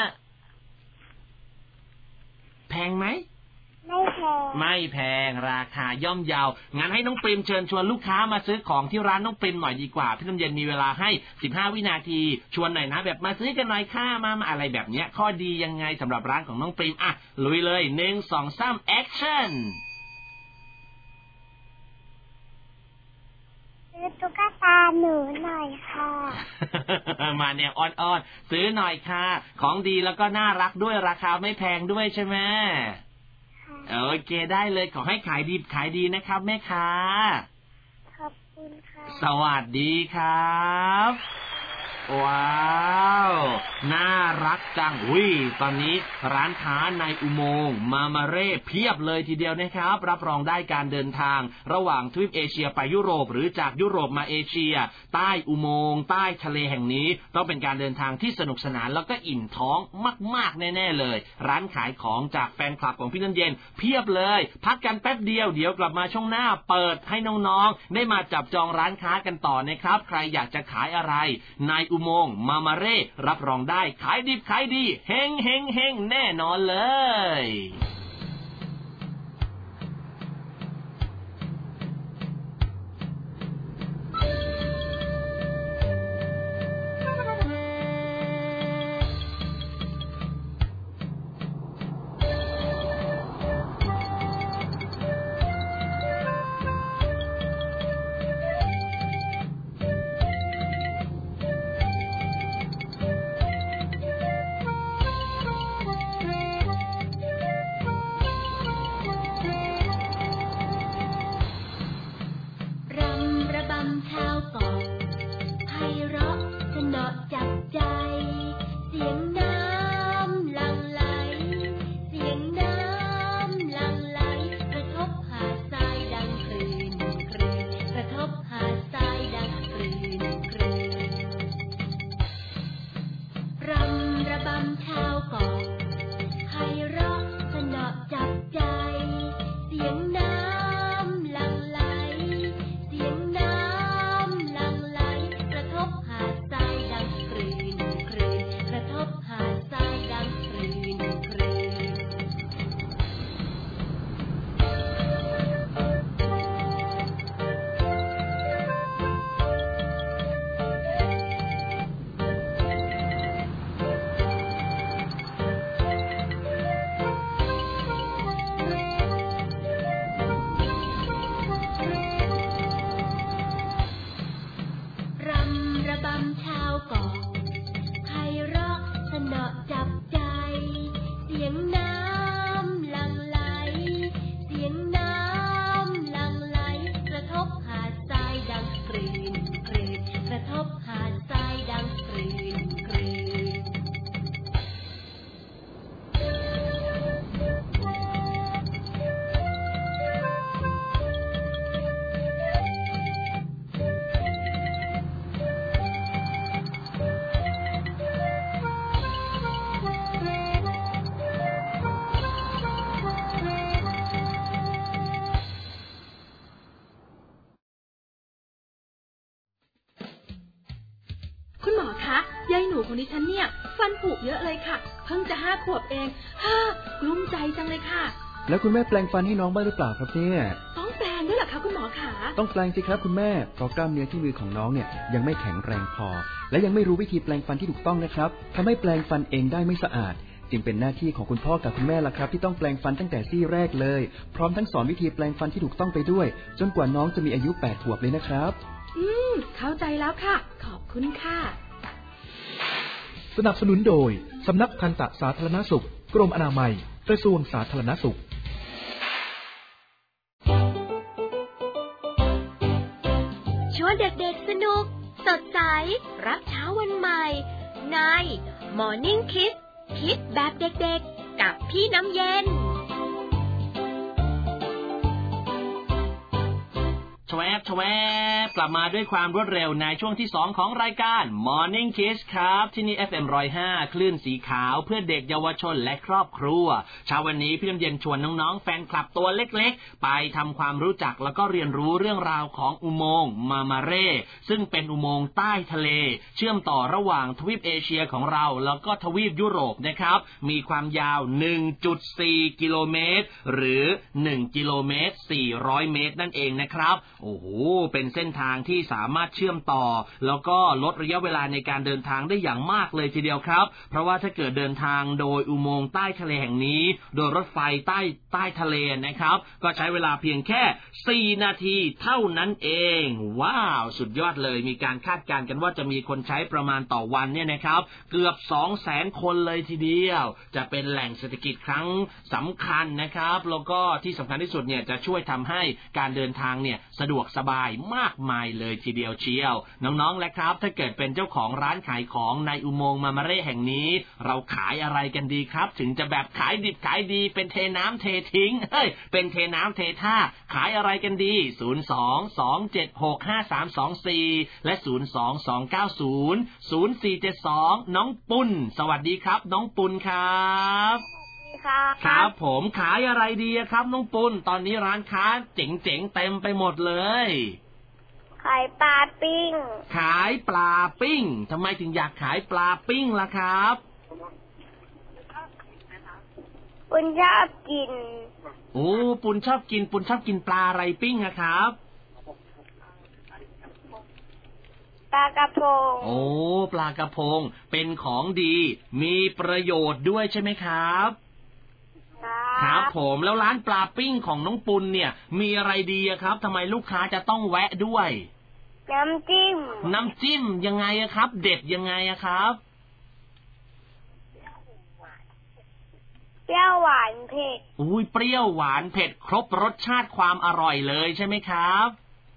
แพงไหมไม่แพงราคาย่อมเยางั้นให้น้องปริมเชิญชวนลูกค้ามาซื้อของที่ร้านน้องปริมหน่อยดีกว่าพี่น้ำเย็นมีเวลาให้15วินาทีชวนหน่อยนะแบบมาซื้อกันหน่อยค่ามาอะไรแบบเนี้ยข้อดียังไงสำหรับร้านของน้องปริมลุยเลย1 2 3แอคชั่นซื้อตุ๊กตาหนูหน่อยค่ะมาแนวอ้อนๆซื้อหน่อยค่ะของดีแล้วก็น่ารักด้วยราคาไม่แพงด้วยใช่ไหมโอเคได้เลยขอให้ขายดีนะครับแม่ค้าขอบคุณค่ะสวัสดีครับว้าวน่ารักจังตอนนี้ร้านค้าในอุโมงค์มาเร่เพียบเลยทีเดียวนะครับรับรองได้การเดินทางระหว่างทวีปเอเชียไปยุโรปหรือจากยุโรปมาเอเชียใต้อุโมงค์ใต้ทะเลแห่งนี้ต้องเป็นการเดินทางที่สนุกสนานแล้วก็อิ่มท้องมากๆแน่ๆเลยร้านขายของจากแฟนคลับของพี่น้ำเย็นเพียบเลยพักกันแป๊บเดียวเดี๋ยวกลับมาช่วงหน้าเปิดให้น้องๆได้มาจับจองร้านค้ากันต่อนะครับใครอยากจะขายอะไรในอุโมงค์มาเร่รับรองได้ขายดิบขายดีเฮงแน่นอนเลยำชาวเกาะไพเราะสนอจับใจเสียงน้ำหลั่งไหลเสียงน้ำหลั่งไหลกระทบหาดทรายดังกรีนกรีนกระทบหาดทรายดังกรีนกรีนคุณหมอคะยายหนูของดิฉันเนี่ยฟันผุเยอะเลยค่ะเพิ่งจะ5 ขวบเองกลุ้มใจจังเลยค่ะแล้วคุณแม่แปลงฟันให้น้องบ้างหรือเปล่าครับเนี่ยต้องแปลงด้วยเหรอคะคุณหมอคะต้องแปลงสิครับคุณแม่เพราะกล้ามเนื้อที่มือของน้องเนี่ยยังไม่แข็งแรงพอและยังไม่รู้วิธีแปลงฟันที่ถูกต้องนะครับทำให้แปลงฟันเองได้ไม่สะอาดจึงเป็นหน้าที่ของคุณพ่อกับคุณแม่ล่ะครับที่ต้องแปลงฟันตั้งแต่ซี่แรกเลยพร้อมทั้งสอนวิธีแปลงฟันที่ถูกต้องไปด้วยจนกว่าน้องจะมีอายุ8 ขวบเลยนะครับเข้าใจแล้วค่ะขอบคุณค่ะสนับสนุนโดยสำนักทันตสาธารณสุขกรมอนามัยกระทรวงสาธารณสุขชวนเด็กๆสนุกสดใสรับเช้าวันใหม่ใน Morning Kids คิดแบบเด็กๆกับพี่น้ำเย็นแชวบกลับมาด้วยความรวดเร็วในช่วงที่2ของรายการ Morning Kids ครับที่นี่ FM 105 คลื่นสีขาวเพื่อเด็กเยาวชนและครอบครัวเช้าวันนี้พี่น้ำเย็นชวนน้องๆแฟนคลับตัวเล็กๆไปทำความรู้จักแล้วก็เรียนรู้เรื่องราวของอุโมงค์มาเร่ซึ่งเป็นอุโมงค์ใต้ทะเลเชื่อมต่อระหว่างทวีปเอเชียของเราแล้วก็ทวีปยุโรปนะครับมีความยาว 1.4 กิโลเมตรหรือ1 กิโลเมตร 400 เมตรนั่นเองนะครับโอ้โหเป็นเส้นทางที่สามารถเชื่อมต่อแล้วก็ลดระยะเวลาในการเดินทางได้อย่างมากเลยทีเดียวครับเพราะว่าถ้าเกิดเดินทางโดยอุโมงค์ใต้ทะเลแห่งนี้โดยรถไฟใต้ทะเลนะครับก็ใช้เวลาเพียงแค่4 นาทีเท่านั้นเองว้าวสุดยอดเลยมีการคาดการณ์กันว่าจะมีคนใช้ประมาณต่อวันเนี่ยนะครับเกือบ 200,000 คนเลยทีเดียวจะเป็นแหล่งเศรษฐกิจครั้งสำคัญนะครับแล้วก็ที่สำคัญที่สุดเนี่ยจะช่วยทำให้การเดินทางเนี่ยสะดวกสบายมากมายเลยทีเดียวเชียวน้องๆและครับถ้าเกิดเป็นเจ้าของร้านขายของในอุโมงค์มาเร่แห่งนี้เราขายอะไรกันดีครับถึงจะแบบขายดิบขายดีเป็นเทน้ำเททิ้งเป็นเทน้ำเทท่าขายอะไรกันดี02-276-5324และ02-290-0472น้องปุ้นสวัสดีครับน้องปุ้นครับครับผมขายอะไรดีครับน้องปุ้นตอนนี้ร้านค้าเจ๋งๆเต็มไปหมดเลยขายปลาปิ้งขายปลาปิ้งทำไมถึงอยากขายปลาปิ้งล่ะครับปุณชอบกินโอ้ปุณชอบกินปลาอะไรปิ้งอะครับปลากระพงโอ้ปลากระพงเป็นของดีมีประโยชน์ด้วยใช่ไหมครับครับผมแล้วร้านปลาปิ้งของน้องปุณเนี่ยมีอะไรดีครับทำไมลูกค้าจะต้องแวะด้วยน้ำจิ้มยังไงครับเด็ดยังไงครับเปรี้ยวหวานเผ็ดอุ้ยเปรี้ยวหวานเผ็ดครบรสชาติความอร่อยเลยใช่ไหมครับ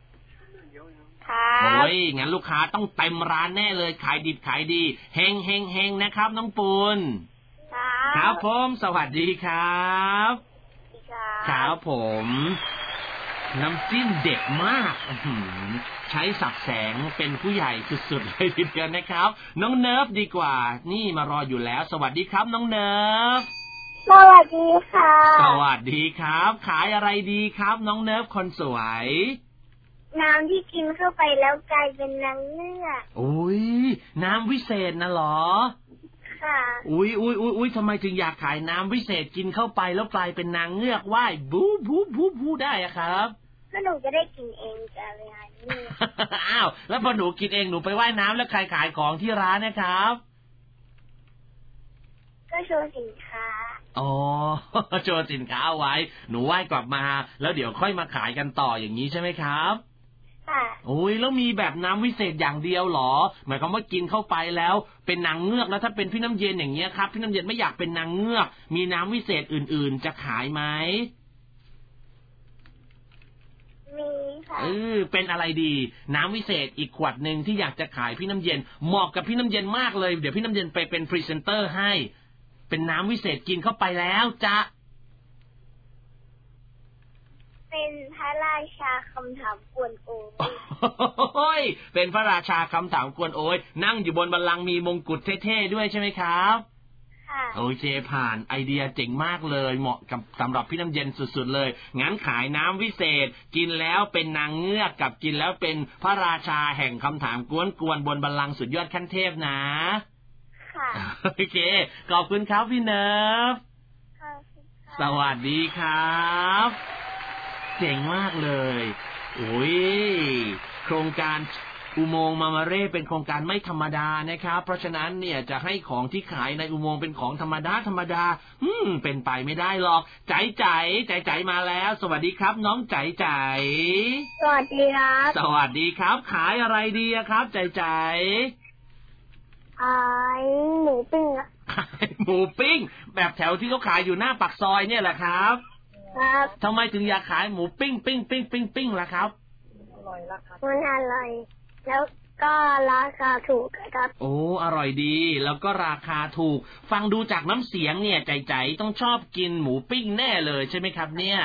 โอ้ยงั้นลูกค้าต้องเต็มร้านแน่เลยขายดิบขายดีเฮงนะครับน้องปุณครับผมสวัสดีครับครับผมน้ำจิ้มเด็ดมากใช้สับแสงเป็นผู้ใหญ่สุดๆเลยทีเดียวนะครับน้องเนิร์ฟดีกว่านี่มารออยู่แล้วสวัสดีครับน้องเนิร์ฟสวัสดีค่ะสวัสดีครับขายอะไรดีครับน้องเนิร์ฟคนสวยน้ำที่กินเข้าไปแล้วกลายเป็นนางเงือกโอ้ยน้ำวิเศษนะหรอค่ะอุ้ยทำไมถึงอยากขายน้ำวิเศษกินเข้าไปแล้วกลายเป็นนางเงือกว่ายบูได้อะครับก็หนูจะได้กินเองจะอะไรนี่อ้าวแล้วพอหนูกินเองหนูไปว่ายน้ำแล้วใครขายของที่ร้านนะครับก็โชว์สินค้าอ๋อโชว์สินค้าเอาไว้หนูว่ายกลับมาแล้วเดี๋ยวค่อยมาขายกันต่ออย่างนี้ใช่ไหมครับค่ะโอ้ยแล้วมีแบบน้ำวิเศษอย่างเดียวหรอหมายความว่ากินเข้าไปแล้วเป็นนางเงือกแล้วถ้าเป็นพี่น้ำเย็นอย่างเงี้ยครับพี่น้ำเย็นไม่อยากเป็นนางเงือกมีน้ำวิเศษอื่นๆจะขายไหมมีค่ะเป็นอะไรดีน้ำวิเศษอีกขวดนึงที่อยากจะขายพี่น้ำเย็นเหมาะกับพี่น้ำเย็นมากเลยเดี๋ยวพี่น้ำเย็นไปเป็นพรีเซนเตอร์ให้เป็นน้ำวิเศษกินเข้าไปแล้วจะเป็นพระราชาคำถามกวนโอยเป็นพระราชาคำถามกวนโอยนั่งอยู่บนบัลลังก์มีมงกุฎเท่ๆด้วยใช่ไหมครับค่ะโอเคผ่านไอเดียเจ๋งมากเลยเหมาะกับสำหรับพี่น้ำเย็นสุดๆเลยงั้นขายน้ำวิเศษกินแล้วเป็นนางเงือกกับกินแล้วเป็นพระราชาแห่งคำถามกวนบนบัลลังก์สุดยอดขั้นเทพนะค่ะโอเคขอบคุณครับพี่เนิร์ฟสวัสดีครับเจ๋งมากเลยโอ้ยโครงการอุโมงค์มาเร่เป็นโครงการไม่ธรรมดานะครับเพราะฉะนั้นเนี่ยจะให้ของที่ขายในอุโมงค์เป็นของธรรมดาเป็นไปไม่ได้หรอกใจมาแล้วสวัสดีครับน้องใจสวัสดีครับสวัสดีครับขายอะไรดีครับใจขายหมูปิ้งขายหมูปิ้งแบบแถวที่เขาขายอยู่หน้าปากซอยเนี่ยแหละครับครับทำไมถึงอยากขายหมูปิ้งล่ะครับอร่อยราคามันอร่อยแล้วก็ราคาถูกครับโอ้อร่อยดีแล้วก็ราคาถูกฟังดูจากน้ำเสียงเนี่ยใจต้องชอบกินหมูปิ้งแน่เลยใช่ไหมครับเนี่ย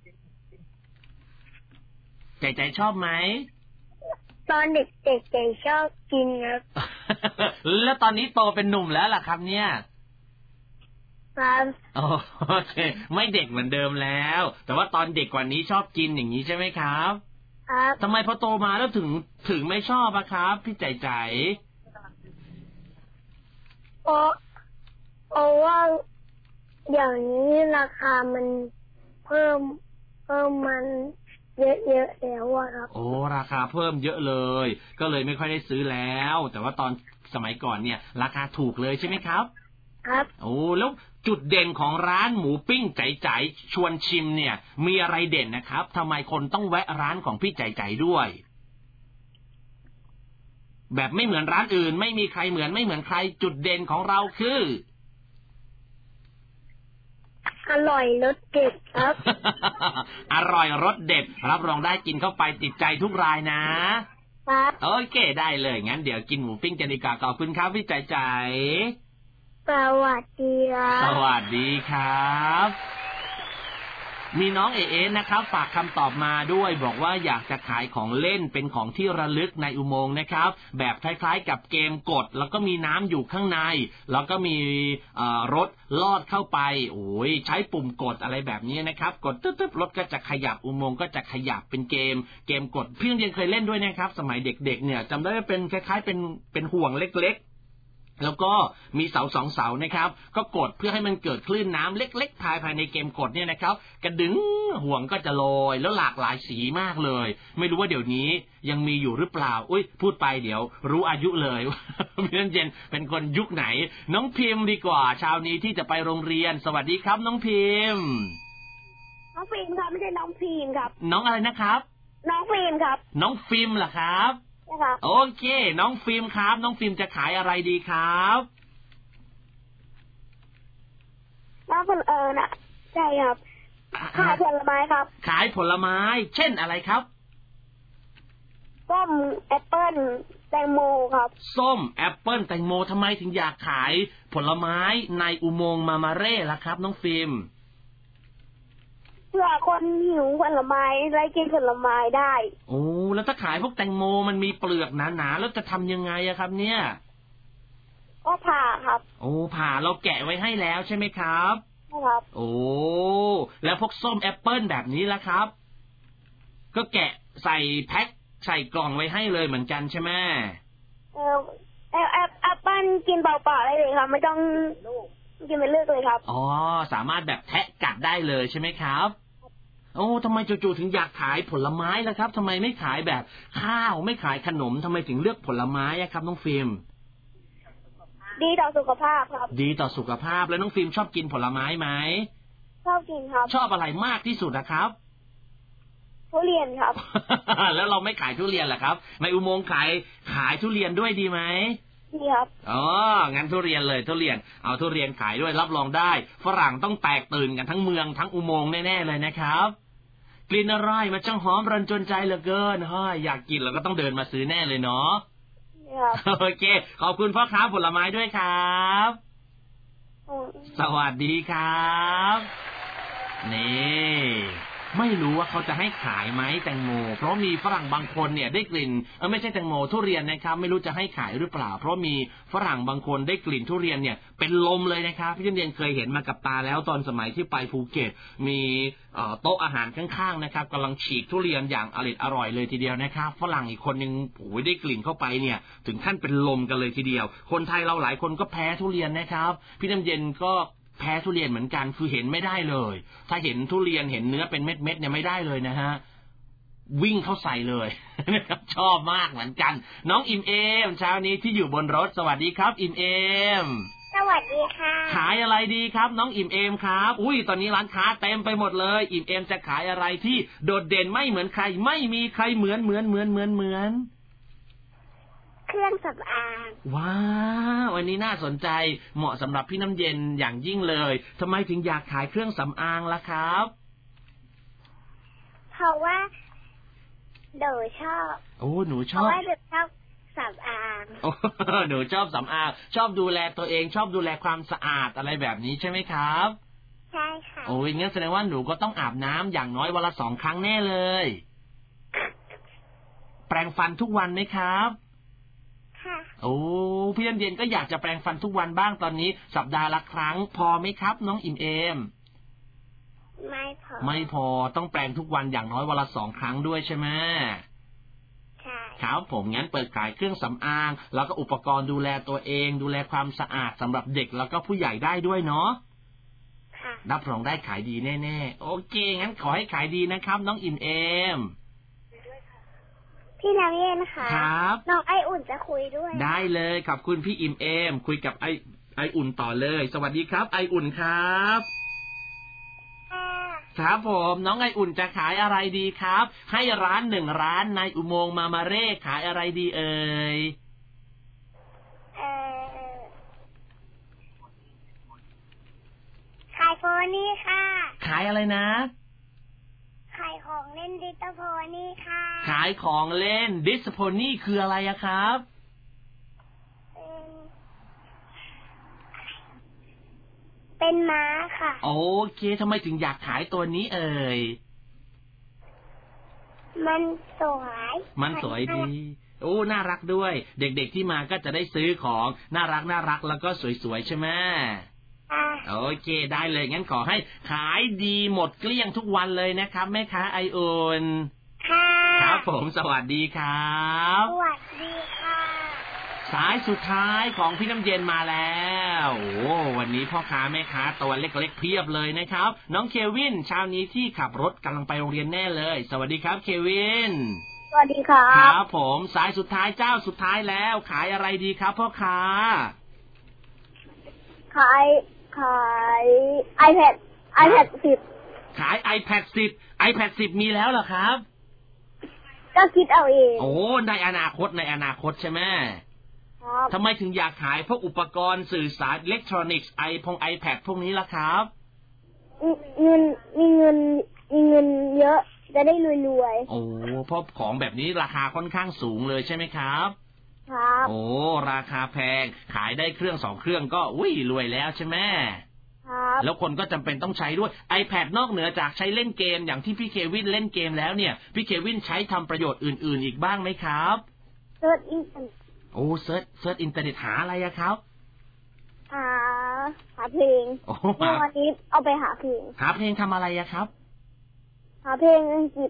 ใจชอบไหมตอนเด็กใจชอบกินครับแล้วตอนนี้โตเป็นหนุ่มแล้วล่ะครับเนี่ยครับโอเคไม่เด็กเหมือนเดิมแล้วแต่ว่าตอนเด็กกว่านี้ชอบกินอย่างนี้ใช่ไหมครับครับทำไมพอโตมาแล้วถึงไม่ชอบอะครับพี่ใจเพราะว่าอย่างนี้ราคามันเพิ่มมันเยอะแล้วอะครับโอ้ราคาเพิ่มเยอะเลยก็เลยไม่ค่อยได้ซื้อแล้วแต่ว่าตอนสมัยก่อนเนี่ยราคาถูกเลยใช่ไหมครับครับโอ้แล้วจุดเด่นของร้านหมูปิ้งใจชวนชิมเนี่ยมีอะไรเด่นนะครับทำไมคนต้องแวะร้านของพี่ใจด้วยแบบไม่เหมือนร้านอื่นไม่มีใครเหมือนใครจุดเด่นของเราคืออร่อยรสเด็ดครับอร่อยรสเด็ดรับรองได้กินเข้าไปติดใจทุกรายนะครับโอเคได้เลยงั้นเดี๋ยวกินหมูปิ้งกันดีกว่าขอบคุณครับพี่ใจสวัสดีครับสวัสดีครับมีน้องเอนะครับฝากคำตอบมาด้วยบอกว่าอยากจะขายของเล่นเป็นของที่ระลึกในอุโมงค์นะครับแบบคล้ายๆกับเกมกดแล้วก็มีน้ำอยู่ข้างในแล้วก็มีรถลอดเข้าไปโอ้ยใช้ปุ่มกดอะไรแบบนี้นะครับกดตึ๊บรถก็จะขยับอุโมงค์ก็จะขยับเป็นเกมกดพี่ยังเคยเล่นด้วยนะครับสมัยเด็กๆเนี่ยจำได้ว่าเป็นคล้ายๆเป็นห่วงเล็กๆแล้วก็มีเสา2เสานะครับก็กดเพื่อให้มันเกิดคลื่นน้ำเล็กๆภายในเกมกดเนี่ยนะครับกระดึงห่วงก็จะลอยแล้วหลากหลายสีมากเลยไม่รู้ว่าเดี๋ยวนี้ยังมีอยู่หรือเปล่าอุ้ยพูดไปเดี๋ยวรู้อายุเลยพี่น้ำเย็นเป็นคนยุคไหนน้องพิมพ์ดีกว่าเช้านี้ที่จะไปโรงเรียนสวัสดีครับน้องพิมพ์น้องฟิล์มครับไม่ใช่น้องพิมพ์ครับน้องอะไรนะครับน้องฟิล์มครับน้องฟิล์มเหรอครับโอเคน้องฟิล์มครับน้องฟิล์มจะขายอะไรดีครับน้องคนน่ะใช่ครับขายผลไม้ครับขายผลไม้เช่นอะไรครับส้มแอปเปิ้ลแตงโมครับส้มแอปเปิ้ลแตงโมทำไมถึงอยากขายผลไม้ในอุโมงค์มาเร่ล่ะครับน้องฟิล์มเพื่อคนหิวผลไม้ได้กินผลไม้ได้โอ้แล้วถ้าขายพวกแตงโมมันมีเปลือกหนาๆแล้วจะทำยังไงอะครับเนี่ยก็ผ่าครับโอ้ผ่าเราแกะไว้ให้แล้วใช่ไหมครับใช่ครับโอ้แล้วพวกส้มแอปเปิ้ลแบบนี้ล่ะครับก็แกะใส่แพ็คใส่กล่องไว้ให้เลยเหมือนกันใช่ไหมแอปเปิ้ลกินเปล่าๆได้เลยครับไม่ต้องกินเป็นเลือกเลยครับอ๋อสามารถแบบแทะกัดได้เลยใช่ไหมครับโอ้ทำไมจู่ๆถึงอยากขายผลไม้ล่ะครับทำไมไม่ขายแบบข้าวไม่ขายขนมทำไมถึงเลือกผลไม้อะครับน้องฟิล์มดีต่อสุขภาพครับดีต่อสุขภาพแล้วน้องฟิล์มชอบกินผลไม้ไหมชอบกินครับชอบอะไรมากที่สุดนะครับผทุเรียนครับแล้วเราไม่ขายทุเรียนเหรอครับในอุโมงค์ขายทุเรียนด้วยดีไหมดีครับอ๋องั้นทุเรียนเลยทุเรียนเอาทุเรียนขายด้วยรับรองได้ฝรั่งต้องแตกตื่นกันทั้งเมืองทั้งอุโมงค์แน่ๆเลยนะครับกลิ่นอะไรมันช่างหอมรันจวนใจเหลือเกินอยากกินแล้วก็ต้องเดินมาซื้อแน่เลยเนาะโอเคขอบคุณพ่อค้าผลไม้ด้วยครับสวัสดีครับนี่ไม่รู้ว่าเขาจะให้ขายไหมแตงโมเพราะมีฝรั่งบางคนเนี่ยได้กลิ่นไม่ใช่แตงโมทุเรียนนะครับไม่รู้จะให้ขายหรือเปล่าเพราะมีฝรั่งบางคนได้กลิ่นทุเรียนเนี่ยเป็นลมเลยนะครับพี่เรียนเคยเห็นมากับตาแล้วตอนสมัยที่ไปภูเก็ตมีโต๊ะอาหารข้างๆนะครับกำลังฉีกทุเรียนอย่างอร่อยเลยทีเดียวนะครับฝรั่งอีกคนนึงโอ้ยได้กลิ่นเข้าไปเนี่ยถึงขั้นเป็นลมกันเลยทีเดียวคนไทยเราหลายคนก็แพ้ทุเรียนนะครับพี่น้ำเย็นก็แพ้ทุเรียนเหมือนกันคือเห็นไม่ได้เลยถ้าเห็นทุเรียนเห็นเนื้อเป็นเม็ดๆเนี่ยไม่ได้เลยนะฮะวิ่งเข้าใส่เลยนะครับชอบมากเหมือนกันน้องอิ่มเอมเช้านี้ที่อยู่บนรถสวัสดีครับอิ่มเอมสวัสดีค่ะขายอะไรดีครับน้องอิ่มเอมครับอุ้ยตอนนี้ร้านค้าเต็มไปหมดเลยอิ่มเอมจะขายอะไรที่โดดเด่นไม่เหมือนใครไม่มีใครเหมือนเครื่องสำอางว้าววันนี้น่าสนใจเหมาะสำหรับพี่น้ำเย็นอย่างยิ่งเลยทำไมถึงอยากขายเครื่องสำอางล่ะครับเพราะว่าหนูชอบหนูชอบเพราะว่าหนูชอบสำอางหนูชอบสำอางชอบดูแลตัวเองชอบดูแลความสะอาดอะไรแบบนี้ใช่ไหมครับใช่ค่ะงั้นแสดงว่าหนูก็ต้องอาบน้ำอย่างน้อยวันละ2 ครั้งแน่เลยแปรงฟันทุกวันไหมครับพี่เย็นก็อยากจะแปรงฟันทุกวันบ้างตอนนี้สัปดาห์ละครั้งพอไหมครับน้องอิ่มเอมไม่พอต้องแปรงทุกวันอย่างน้อยวันละ2 ครั้งด้วยใช่ไหมใช่ครับผมงั้นเปิดขายเครื่องสำอางแล้วก็อุปกรณ์ดูแลตัวเองดูแลความสะอาดสำหรับเด็กแล้วก็ผู้ใหญ่ได้ด้วยเนาะรับรองได้ขายดีแน่ๆโอเคงั้นขอให้ขายดีนะครับน้องอิ่มเอมพี่น้ำเย็นค่ะน้องไออุ่นจะคุยด้วยได้เลยขอบคุณพี่อิ่มเอมคุยกับไออุ่นต่อเลยสวัสดีครับไออุ่นครับครับผมน้องไออุ่นจะขายอะไรดีครับให้ร้าน1 ร้านในอุโมงค์มาเร่ขายอะไรดีเอ่ยขายโพนี่ค่ะขายอะไรนะขายของเล่นดิสโพนี่ค่ะขายของเล่นดิสโพนี่คืออะไรอะครับเป็นม้าค่ะโอเคทำไมถึงอยากขายตัวนี้เอ่ยมันสวยดีน่ารักด้วยเด็กๆที่มาก็จะได้ซื้อของน่ารักแล้วก็สวยๆใช่ไหมโอเคได้เลยงั้นขอให้ขายดีหมดเกลี้ยงทุกวันเลยนะครับแม่ค้าไออุ่นครับผมสวัสดีครับสวัสดีค่ะสายสุดท้ายของพี่น้ำเย็นมาแล้ววันนี้พ่อค้าแม่ค้าตัวเล็กๆเพียบเลยนะครับน้องเควินเช้านี้ที่ขับรถกำลังไปโรงเรียนแน่เลยสวัสดีครับเควินสวัสดีครับครับผมสายสุดท้ายเจ้าสุดท้ายแล้วขายอะไรดีครับพ่อค้าขายiPad 10 ขาย iPad 10มีแล้วเหรอครับก็คิดเอาเองในอนาคตใช่ไหมทำไมถึงอยากขายพวกอุปกรณ์สื่อสารอิเล็กทรอนิกส์iPad พวกนี้ล่ะครับมีเงินเยอะจะได้รวยเพราะของแบบนี้ราคาค่อนข้างสูงเลยใช่ไหมครับครับราคาแพงขายได้เครื่อง2 เครื่องก็รวยแล้วใช่ไหมครับแล้วคนก็จำเป็นต้องใช้ด้วย iPad นอกเหนือจากใช้เล่นเกมอย่างที่พี่เควินเล่นเกมแล้วเนี่ยพี่เควินใช้ทำประโยชน์อื่นๆอีกบ้างไหมครับเซิร์ชอินเทอร์เน็ตเซิร์ชอินเทอร์เน็ตหาอะไรครับหาเพลงวันนี้เอาไปหาเพลงทำอะไรครับหาเพลงอังกฤษ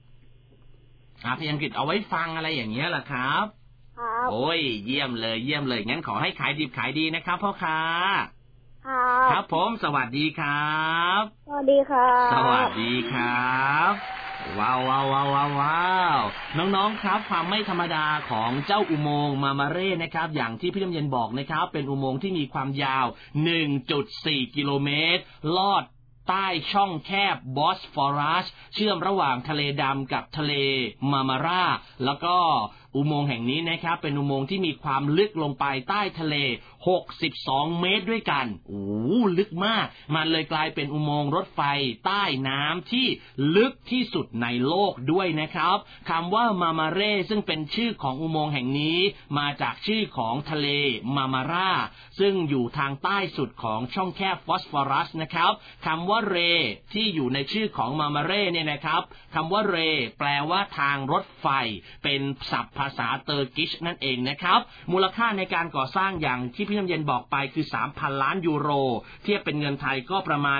เอาไว้ฟังอะไรอย่างเงี้ยเหรอครับเยี่ยมเลยงั้นขอให้ขายดิบขายดีนะครับพ่อค้าครับผมสวัสดีครับสวัสดีครับสวัสดีครับว้าวน้องๆครับความไม่ธรรมดาของเจ้าอุโมงค์มาเร่นะครับอย่างที่พี่น้ำเย็นบอกนะครับเป็นอุโมงค์ที่มีความยาว 1.4 กิโลเมตรลอดใต้ช่องแคบบอสฟอรัสเชื่อมระหว่างทะเลดำกับทะเลมามาราแล้วก็อุโมงค์แห่งนี้นะครับเป็นอุโมงค์ที่มีความลึกลงไปใต้ทะเล62เมตรด้วยกันโอ้ลึกมากมันเลยกลายเป็นอุโมงค์รถไฟใต้น้ำที่ลึกที่สุดในโลกด้วยนะครับคำว่ามามาเร่ซึ่งเป็นชื่อของอุโมงค์แห่งนี้มาจากชื่อของทะเลมามาราซึ่งอยู่ทางใต้สุดของช่องแคบฟอสฟอรัสนะครับคำว่าเรที่อยู่ในชื่อของมามาเร่เนี่ยนะครับคำว่าเรแปลว่าทางรถไฟเป็นศัพท์ภาษาเตอร์กิชนั่นเองนะครับมูลค่าในการก่อสร้างอย่างที่พี่น้ำเย็นบอกไปคือ 3,000 ล้านยูโรเทียบเป็นเงินไทยก็ประมาณ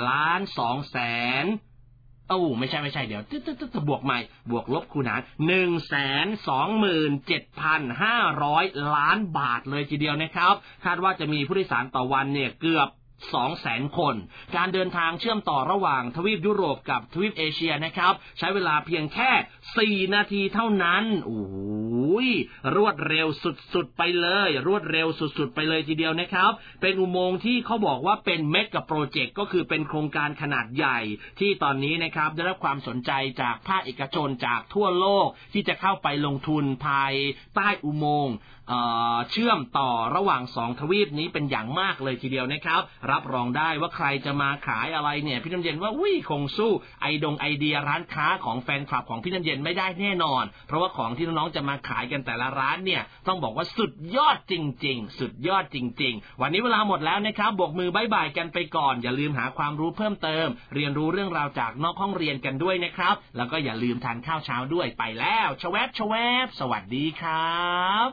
ไม่ใช่เดี๋ยวบวกใหม่บวกลบคูณหาร 127,500 ล้านบาทเลยทีเดียวนะครับคาดว่าจะมีผู้โดยสารต่อวันเนี่ยเกือบ200,000 คนการเดินทางเชื่อมต่อระหว่างทวีปยุโรปกับทวีปเอเชียนะครับใช้เวลาเพียงแค่4นาทีเท่านั้นโอ้ยรวดเร็วสุดๆไปเลยทีเดียวนะครับเป็นอุโมงค์ที่เขาบอกว่าเป็นเมกะโปรเจกต์ก็คือเป็นโครงการขนาดใหญ่ที่ตอนนี้นะครับได้รับความสนใจจากภาคเอกชนจากทั่วโลกที่จะเข้าไปลงทุนภายใต้อุโมงค์เชื่อมต่อระหว่าง2ทวีปนี้เป็นอย่างมากเลยทีเดียวนะครับรับรองได้ว่าใครจะมาขายอะไรเนี่ยพี่น้ำเย็นว่าคงสู้ไอเดียร้านค้าของแฟนคลับของพี่น้ำเย็นไม่ได้แน่นอนเพราะว่าของที่น้องๆจะมาขายกันแต่ละร้านเนี่ยต้องบอกว่าสุดยอดจริงๆวันนี้เวลาหมดแล้วนะครับบกมือบ๊ายบายกันไปก่อนอย่าลืมหาความรู้เพิ่มเติมเรียนรู้เรื่องราวจากนอกห้องเรียนกันด้วยนะครับแล้วก็อย่าลืมทานข้าวเช้าด้วยไปแล้วชแวบสวัสดีครับ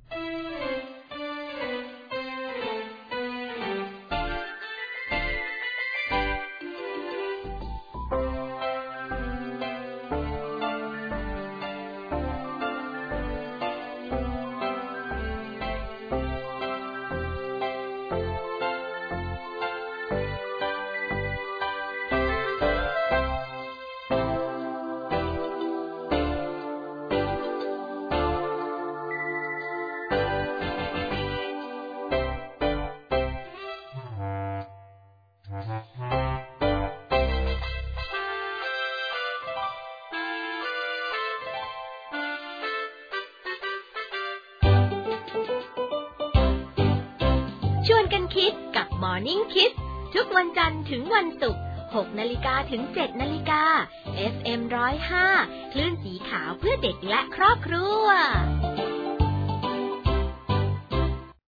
ชวนกันคิดกับ Morning Kids ทุกวันจันทร์ถึงวันศุกร์ 6 นาฬิกาถึง 7 นาฬิกา FM 105 คลื่นสีขาวเพื่อเด็กและครอบครัว